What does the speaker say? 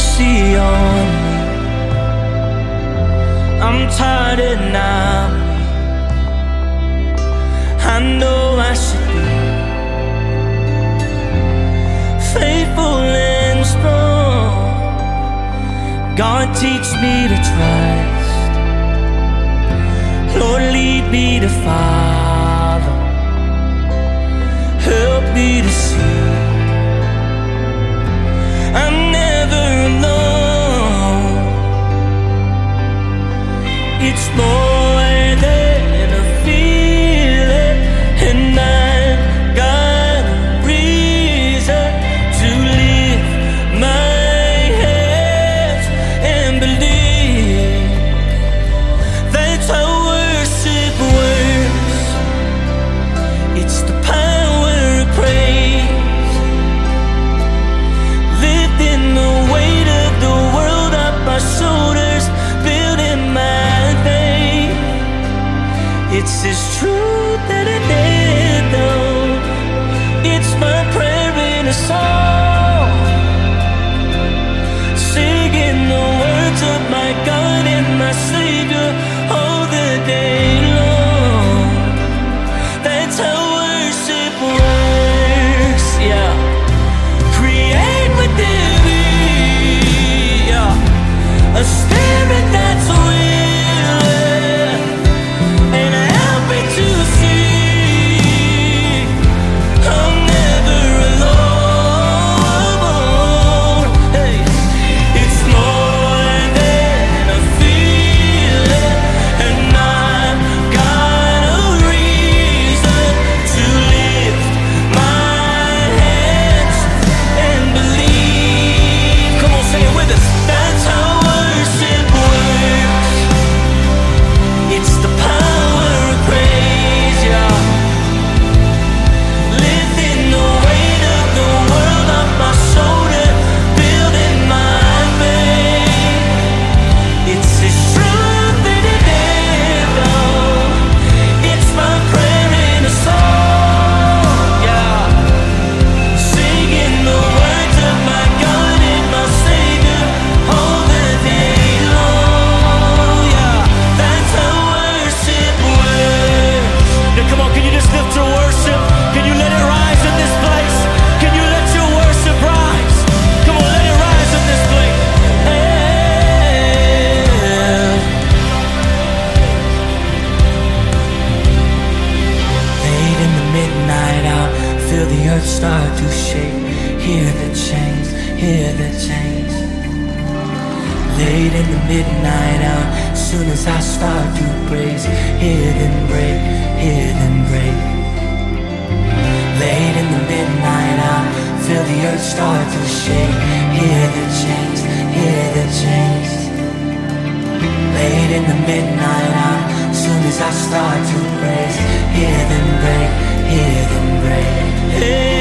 mercy on me. I'm tired now. I know I should be faithful and strong. God, teach me to trust. Lord, lead me to follow. Help me to see I'm never alone. It's more than a feeling, and I've got a reason to lift my hands and believe. That's how worship works. It's the power of praise, lifting the weight of the world up my shoulders, building my faith. It's His truth that I did know. It's my prayer in a song, singing the words of my God and my Savior all the day long. That's how worship works, yeah. Create within me, yeah, a spirit that's willing, and help me to see I'm never alone. Hey, it's more than a feeling, and I've got a reason to lift my hands and believe. Come on, say it with us. That's how worship works. It's the power of praise, yeah. Lifting the weight of the world off my shoulder, building my faith. It's His truth that I live on. It's my prayer in a song, yeah. Singing the words of my God and my Savior all the day long, yeah. That's how worship works. Now come on, can you just lift your worship? Can you let it rise in this place? Can you let your worship rise? Come on, let it rise in this place. Late in the midnight hour, feel the earth start to shake. Hear the chains, hear the chains. Late in the midnight hour, soon as I start to praise, hear them break, hear them break. Late in the midnight hour, feel the earth start to shake. Hear the chains, hear the chains. Late in the midnight hour, soon as I start to praise, hear them break, hear them break. Hey.